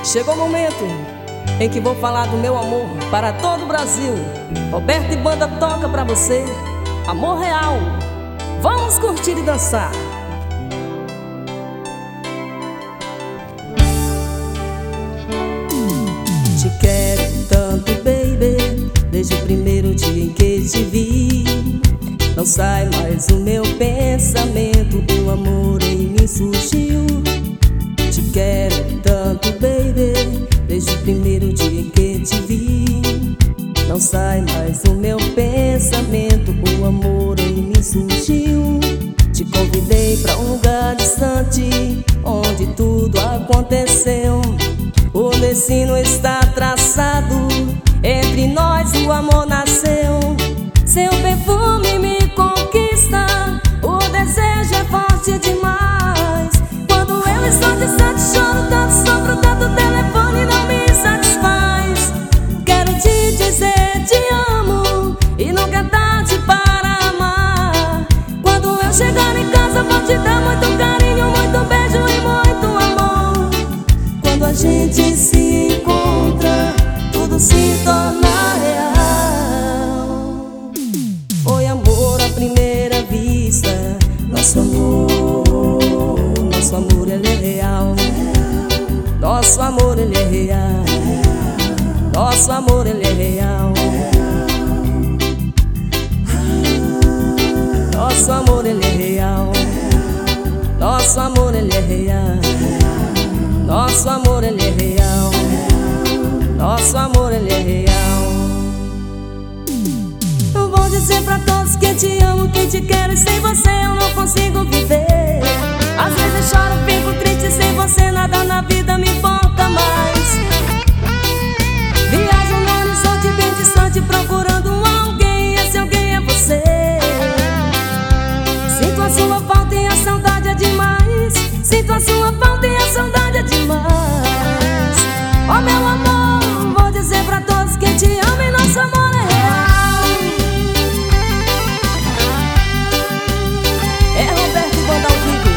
Chegou o momento em que vou falar do meu amor para todo o Brasil. Roberto e Banda toca pra você, amor real. Vamos curtir e dançar. Te quero tanto, baby, desde o primeiro dia em que te vi. Não sai mais o meu pensamento, o amor em mim surgiu. Te quero tanto, baby, desde o primeiro dia em que te vi. Não sai mais o meu pensamento, o amor em mim surgiu. Te convidei pra um lugar distante, onde tudo aconteceu. O destino está traçado, entre nós o amor nasceu. Seu perfume me conquista, o desejo é forte demais. Quando eu estou distante, choro tanto, sofro tanto, o telefone não me satisfaz. Quero te dizer te amo, e nunca é tarde para amar. Quando eu chegar em casa vou te dar muito carinho, muito beijo e muito amor. Quando a gente se encontra, tudo se torna real. Foi amor à primeira vista. Nosso amor ele é real. Nosso amor ele é real. Nosso amor ele é real. Nosso amor ele é real. Nosso amor ele é real. Nosso amor ele é real. Nosso amor ele é real. Eu vou dizer pra todos que te amo, que te quero, e sem você eu não consigo viver. Às vezes choro, fico triste, sem você nada na vida me importa mais. Viajo no horizonte bem distante, procurando alguém, esse alguém é você. Sinto a sua falta e a saudade é demais. Sinto a sua falta e a saudade é demais. Oh meu amor, vou dizer pra todos que te amo e nosso amor é real. É Roberto e Banda ao vivo.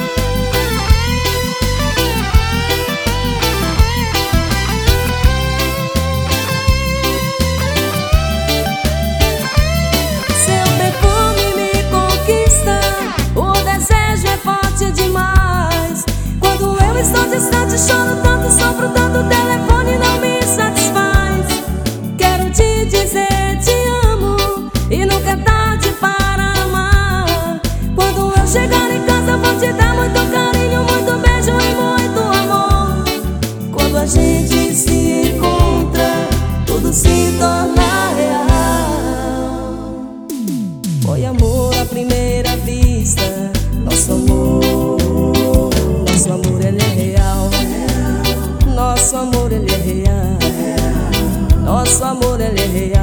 Seu perfume me conquista, o desejo é forte demais. Quando eu estou distante, choro tanto, sofro tanto, o telefone não me satisfaz. Quero te dizer te amo, e nunca é tarde para amar. Quando eu chegar em casa vou te dar muito carinho, muito beijo e muito amor. Quando a gente se encontra, tudo se torna real. Foi amor à primeira vista. Nosso amor ele é real. Nosso amor ele é real. Nosso amor ele é real.